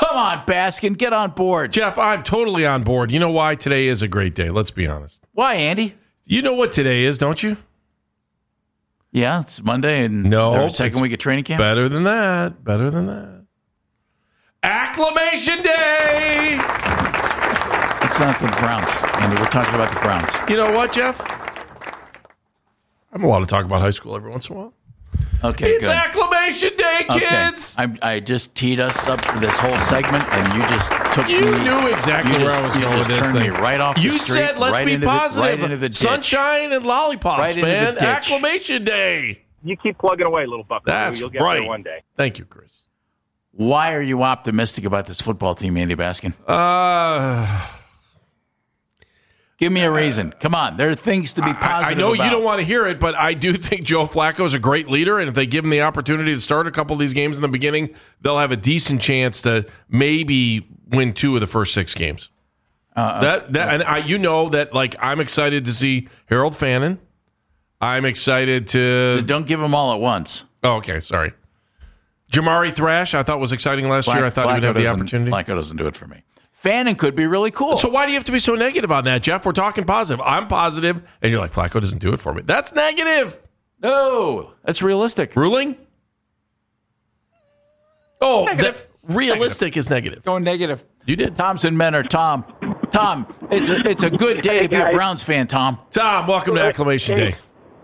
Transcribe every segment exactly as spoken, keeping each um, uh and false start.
Come on, Baskin, get on board. Jeff, I'm totally on board. You know why? Today is a great day. Let's be honest. Why, Andy? You know what today is, don't you? Yeah, it's Monday and no, the second week of training camp. Better than that. Better than that. Acclamation Day! It's not the Browns, Andy. We're talking about the Browns. You know what, Jeff? I'm allowed to talk about high school every once in a while. Okay, it's good. Acclamation Day, kids. Okay. I, I just teed us up for this whole segment, and you just took you me. You knew exactly where just, I was going with this turned thing. Me right off you the street. said, "Let's right be into positive." The, right into the ditch. Sunshine and lollipops, right into man. The ditch. Acclamation Day. You keep plugging away, little buck. That's You'll get right. there one day. Thank you, Chris. Why are you optimistic about this football team, Andy Baskin? Uh. Give me a reason. Come on. There are things to be positive I, I know about. you don't want to hear it, but I do think Joe Flacco is a great leader, and if they give him the opportunity to start a couple of these games in the beginning, they'll have a decent chance to maybe win two of the first six games. Uh, that that uh, and I, you know that like I'm excited to see Harold Fannin. I'm excited to don't give them all at once. Oh, okay, sorry. Jamari Thrash, I thought was exciting last Flack, year. I thought Flacco he would have the doesn't- opportunity. Flacco doesn't do it for me. Fannin could be really cool. So why do you have to be so negative on that, Jeff? We're talking positive. I'm positive, and you're like, Flacco doesn't do it for me. That's negative. No, that's realistic. Ruling? Oh, Negative. that realistic negative. is negative. Going negative. You did. Thompson Menor, Tom. Tom, it's a, it's a good day to be a Browns fan, Tom. Tom, welcome to Acclamation hey, Day.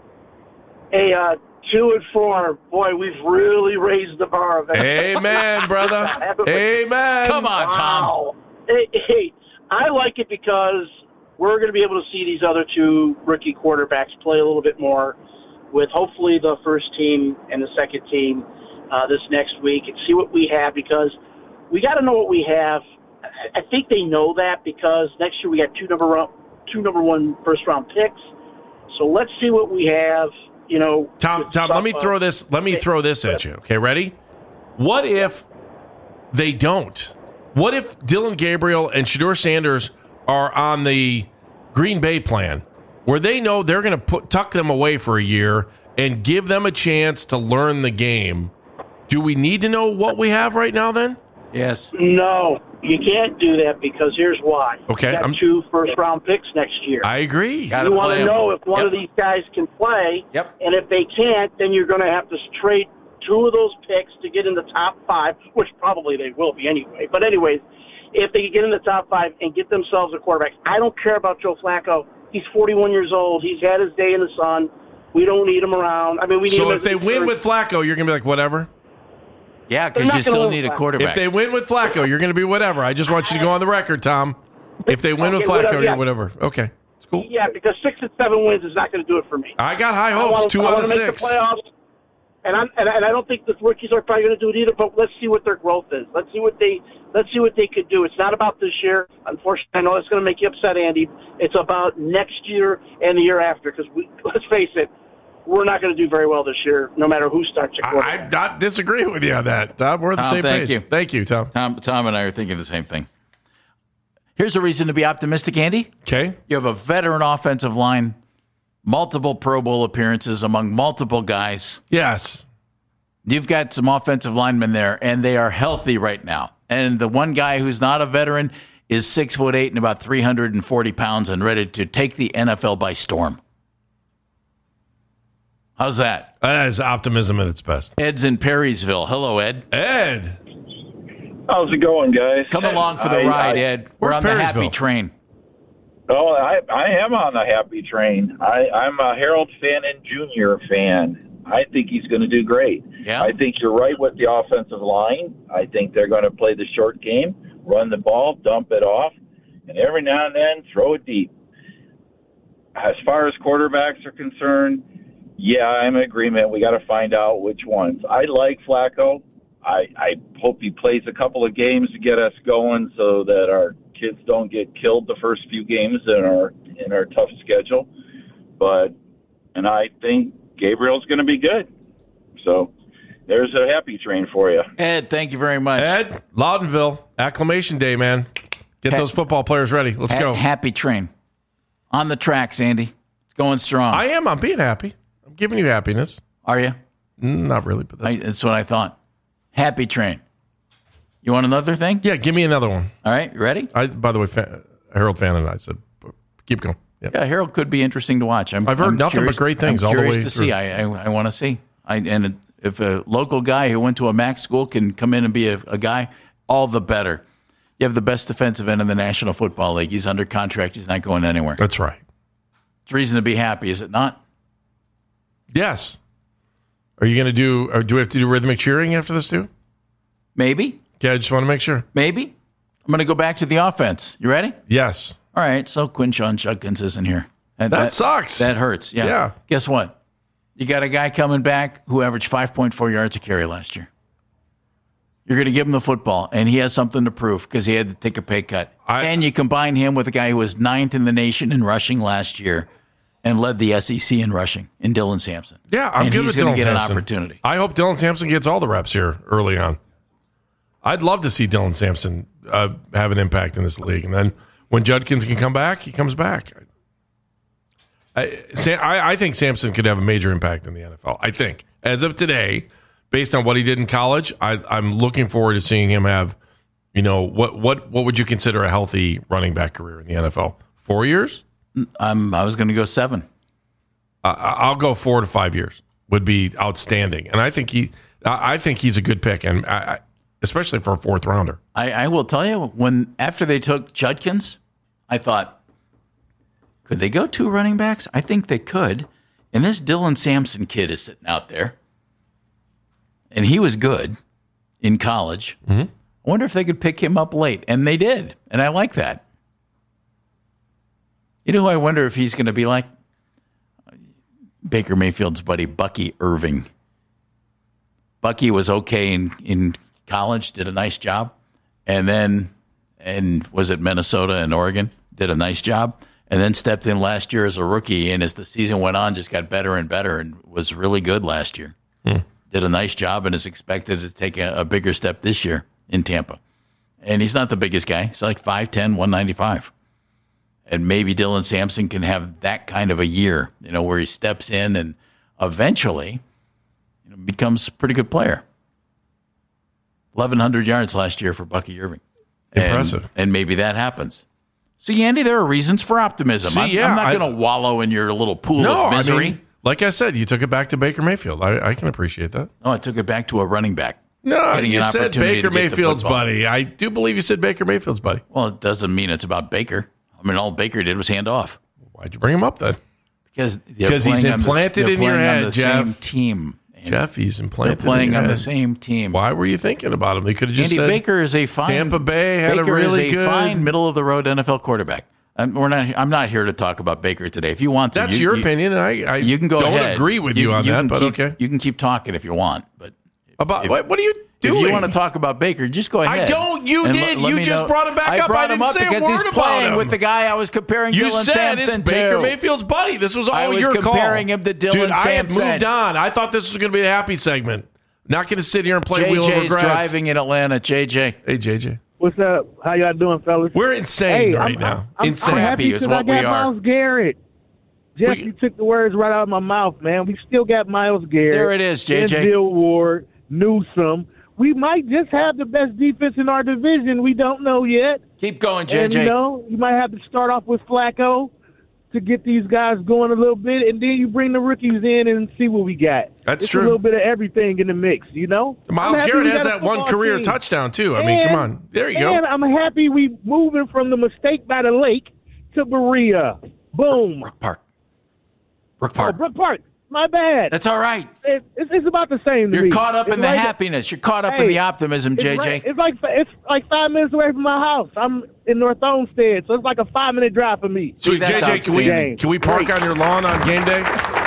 Hey, uh, two and four. Boy, we've really raised the bar. Of Amen, brother. Amen. Come on, Tom. Wow. Hey, hey, I like it because we're going to be able to see these other two rookie quarterbacks play a little bit more with hopefully the first team and the second team uh, this next week and see what we have because we got to know what we have. I think they know that because next year we got two number one, two number one first round picks. So let's see what we have. You know, Tom. Tom, let me throw this. Let me throw this at you. Okay, ready? What if they don't? What if Dylan Gabriel and Shedeur Sanders are on the Green Bay plan, where they know they're going to put tuck them away for a year and give them a chance to learn the game? Do we need to know what we have right now? Then, yes. No, you can't do that because here's why. Okay, you got I'm, two first-round picks next year. I agree. Gotta you want to them. know if one Yep. of these guys can play, Yep. and if they can't, then you're going to have to trade two of those picks to get in the top five, which probably they will be anyway. But anyways, if they can get in the top five and get themselves a quarterback, I don't care about Joe Flacco. He's forty-one years old. He's had his day in the sun. We don't need him around. I mean, we need so him if they win with Flacco, you're going to be like, whatever? Yeah, because They're you not still gonna need a win. quarterback. If they win with Flacco, you're going to be whatever. I just want you to go on the record, Tom. If they win Okay, with Flacco, whatever, yeah. you're whatever. Okay, it's cool. Yeah, because six and seven wins is not going to do it for me. I got high I hopes, wanna, two I out wanna of make six. The playoffs, and, I'm, and, and I don't think the rookies are probably going to do it either. But let's see what their growth is. Let's see what they let's see what they could do. It's not about this year. Unfortunately, I know it's going to make you upset, Andy. It's about next year and the year after. Because we let's face it, we're not going to do very well this year, no matter who starts at quarterback. I'm not disagreeing with you on that, Tom. We're on the Tom, same thank page. you. Thank you, Tom. Tom, Tom and I are thinking the same thing. Here's a reason to be optimistic, Andy. Okay. You have a veteran offensive line, multiple Pro Bowl appearances among multiple guys. Yes. You've got some offensive linemen there, and they are healthy right now. And the one guy who's not a veteran is six foot eight and about three hundred forty pounds and ready to take the N F L by storm. How's that? That is optimism at its best. Ed's in Perrysville. Hello, Ed. Ed. How's it going, guys? Come along for the I, ride, I, Ed. We're on the happy train. Oh, I, I am on the happy train. I, I'm a Harold Fannin Junior fan. I think he's going to do great. Yeah. I think you're right with the offensive line. I think they're going to play the short game, run the ball, dump it off, and every now and then throw it deep. As far as quarterbacks are concerned, yeah, I'm in agreement. We got to find out which ones. I like Flacco. I, I hope he plays a couple of games to get us going so that our kids don't get killed the first few games in our in our tough schedule. But and I think Gabriel's going to be good. So there's a happy train for you. Ed, thank you very much. Ed, Loudonville, Acclamation Day, man. Get Ha- those football players ready. Let's Ha- go. Happy train. On the tracks, Andy. It's going strong. I am. I'm being happy. I'm giving you happiness. Are you? Mm, Not really, but that's I, that's what I thought. Happy train. You want another thing? Yeah, give me another one. All right, you ready? I, by the way, fa- Harold Fan and I said, keep going. Yep. Yeah, Harold could be interesting to watch. I'm, I've heard I'm nothing curious, but great things I'm all the curious way to through. see. I, I, I want to see. I, and if a local guy who went to a MAC school can come in and be a, a guy, all the better. You have the best defensive end in the National Football League. He's under contract. He's not going anywhere. That's right. It's reason to be happy, is it not? Yes. Are you going to do, or do we have to do rhythmic cheering after this too? Maybe. Yeah, I just want to make sure. Maybe. I'm going to go back to the offense. You ready? Yes. All right, so Quinshon Judkins isn't here. That, that sucks. That hurts. Yeah. Yeah. Guess what? You got a guy coming back who averaged five point four yards a carry last year. You're going to give him the football, and he has something to prove because he had to take a pay cut. I, and you combine him with a guy who was ninth in the nation in rushing last year and led the S E C in rushing, in Dylan Sampson. Yeah, I'm and good he's with going Dylan to get Sampson. an opportunity. I hope Dylan Sampson gets all the reps here early on. I'd love to see Dylan Sampson uh, have an impact in this league. And then when Judkins can come back, he comes back. I, Sam, I, I think Sampson could have a major impact in the N F L. I think. As of today, based on what he did in college, I, I'm looking forward to seeing him have, you know, what what what would you consider a healthy running back career in the N F L? Four years? Um, I was going to go seven. Uh, I'll go four to five years would be outstanding. And I think he, I think he's a good pick, and I, especially for a fourth rounder. I, I will tell you, when after they took Judkins, I thought, could they go two running backs? I think they could. And this Dylan Sampson kid is sitting out there, and he was good in college. Mm-hmm. I wonder if they could pick him up late, and they did, and I like that. You know who I wonder if he's going to be like? Baker Mayfield's buddy, Bucky Irving. Bucky was okay in, in college, did a nice job, and then and was at Minnesota and Oregon, did a nice job, and then stepped in last year as a rookie, and as the season went on, just got better and better and was really good last year. Hmm. Did a nice job and is expected to take a, a bigger step this year in Tampa. And he's not the biggest guy. He's like five ten, one ninety-five. And maybe Dylan Sampson can have that kind of a year, you know, where he steps in and eventually you know, becomes a pretty good player. eleven hundred yards last year for Bucky Irving. Impressive. And, and maybe that happens. See, Andy, there are reasons for optimism. See, I'm, yeah, I'm not I- going to wallow in your little pool No, of misery. I mean, like I said, you took it back to Baker Mayfield. I, I can appreciate that. No, I took it back to a running back. No, Getting you an said opportunity Baker to get the Mayfield's football. buddy. I do believe you said Baker Mayfield's buddy. Well, it doesn't mean it's about Baker. I mean, all Baker did was hand off. Why'd you bring him up then? Because they're Because he's playing on the- implanted they're in your playing on head, the Jeff. same team. And Jeff, he's they're implanted. playing in your on the head. same team. Why were you thinking about him? They could have just Andy said Baker is a fine Tampa Bay had a Baker really is a good- fine middle of the road N F L quarterback. I'm, we're not. I'm not here to talk about Baker today. If you want to, That's you, your you, opinion, and I, I You can go don't ahead. agree with you, on that, can but keep, okay. You can keep talking if you want, but About if- what, what are you doing? if you want to talk about Baker, just go ahead. I don't. You And did. let- let you me just know- brought him back I up. brought I him didn't up say a because word he's about playing him. with the guy I was comparing You Dylan said Sampson it's Baker to. Mayfield's buddy. This was all I was your call. comparing him to Dylan Dude, I had Sampson. moved on. I thought this was going to be a happy segment. Not going to sit here and play Wheel of J J's Regrets. driving in Atlanta. J J. Hey, J J. What's up? How y'all doing, fellas? We're insane hey, right I'm, now. I'm, insane. I'm Happy happy is 'cause what I got we are. Myles Garrett. Jeff, We- you took the words right out of my mouth, man. We still got Myles Garrett. There it is, J J. Bill Ward, Newsome. We might just have the best defense in our division. We don't know yet. Keep going, J And, J. you know, you might have to start off with Flacco to get these guys going a little bit, and then you bring the rookies in and see what we got. That's it's true. a little bit of everything in the mix, you know? I'm Miles happy Garrett we has got a that one football career team. touchdown, too. I mean, And- come on. There you go. And I'm happy we moving from the mistake by the lake to Berea. Boom. Brook Park. Brook Oh, Park. Brook Park. My bad. That's all right. It, it's, it's about the same to You're me. caught up It's in the like- happiness. You're caught up in Hey, the optimism, It's, J J. right- it's like it's like five minutes away from my house. I'm in North Olmsted, so it's like a five minute drive for me. Sweet, that's J J, can we, outstanding. can we park Great. on your lawn on game day?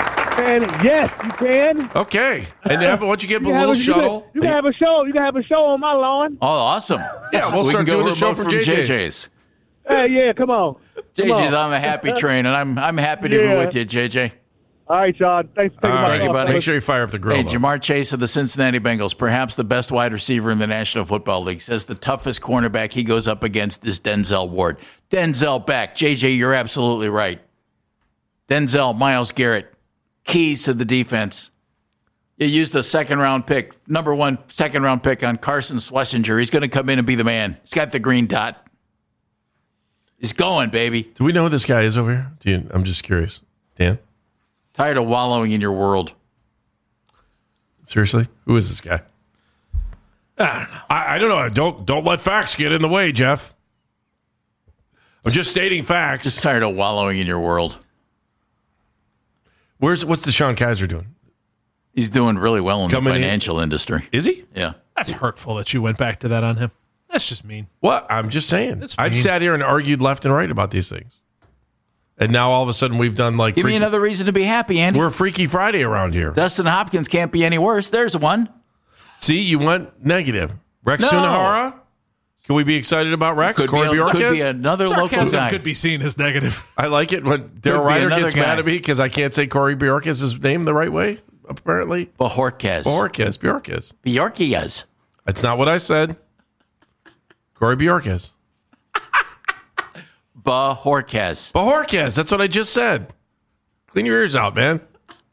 And yes, you can. Okay. And have, once you get a You can have little a- you can- shuttle. You can have a show. You can have a show on my lawn. Oh, awesome. Yeah, we'll we start can go doing the show remote from J J's. J J's. Hey, yeah, come on. Come J J's on. on the happy train, and I'm I'm happy to be Yeah. with you, J J. All right, y'all. Thanks for taking All my right, you, call, buddy. Make fellas. sure you fire up the grill. Hey, though. Jamar Chase of the Cincinnati Bengals, perhaps the best wide receiver in the National Football League, says the toughest cornerback he goes up against is Denzel Ward. Denzel back. J J, you're absolutely right. Denzel, Myles Garrett, keys to the defense. You used a second-round pick, number one second-round pick on Carson Schlesinger. He's going to come in and be the man. He's got the green dot. He's going, baby. Do we know who this guy is over here? Do you, I'm just curious. Dan? Tired of wallowing in your world. Seriously? Who is this guy? I don't know. I, I don't know. Don't don't let facts get in the way, Jeff. I'm just stating facts. Just tired of wallowing in your world. Where's what's Deshaun Kaiser doing? He's doing really well in Coming the in- financial industry. Is he? Yeah. That's hurtful that you went back to that on him. That's just mean. What? I'm just saying. That's I've mean. sat here and argued left and right about these things. And now all of a sudden we've done like Give me freaky- another reason to be happy, Andy. we're Freaky Friday around here. Dustin Hopkins can't be any worse. There's one. See, you went negative. Rex No. Sunahara? Can we be excited about Rex? Could, Corey be, Bjorkes? could be another local Sarcasm guy. could be seen as negative. I like it when Daryl be Ryder another gets guy. mad at me because I can't say Corey Bjorkes' name the right way, apparently. Bajorquez. Bjorkes, Bjorkes. Bjorkes. That's not what I said. Corey Bjorkes. Bajorquez. Bajorquez, that's what I just said. Clean your ears out, man.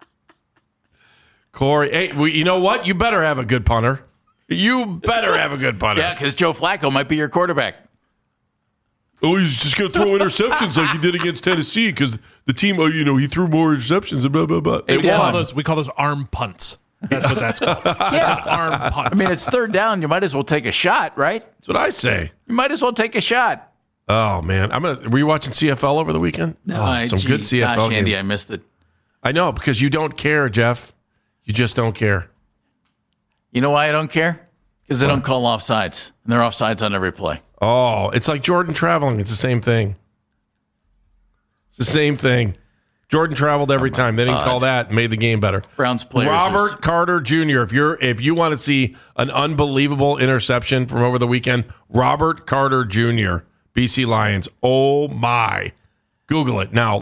Corey, hey, well, you know what? You better have a good punter. You better have a good punter. Yeah, because Joe Flacco might be your quarterback. Oh, he's just going to throw interceptions like he did against Tennessee because the team, oh, you know, he threw more interceptions and blah, blah, blah. Hey, We call won. those we call those arm punts. That's what that's called. That's an arm punt. I mean, it's third down. You might as well take a shot, right? That's what I say. You might as well take a shot. Oh, man. I'm gonna, were you watching C F L over the weekend? No, oh, I- some gee, good C F L gosh, Andy, games. I missed it. I know, because you don't care, Jeff. You just don't care. You know why I don't care? Because they don't call offsides. And they're offsides on every play. Oh, it's like Jordan traveling. It's the same thing. It's the same thing. Jordan traveled every time. They didn't call that and made the game better. Browns players. Robert are- Carter Junior If you're if you want to see an unbelievable interception from over the weekend, Robert Carter Junior, B C Lions. Oh my. Google it now.